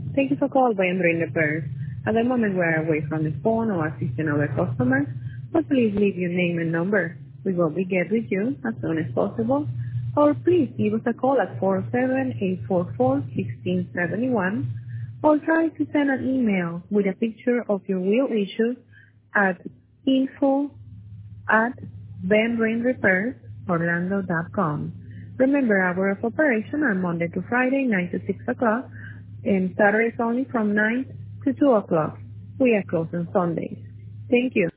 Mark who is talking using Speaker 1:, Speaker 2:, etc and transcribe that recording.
Speaker 1: Thank you for calling Brain Repairs. At the moment we are away from the phone or assisting other customers, but please leave your name and number. We will be get with you as soon as possible. Or please give us a call at 47844-1671 or try to send an email with a picture of your wheel issue at info at benbrainrepairsorlando.com. Remember, hours of operation are Monday to Friday, 9 to 6 o'clock, and Saturdays only from 9 to 2 o'clock. We are closed on Sundays. Thank you.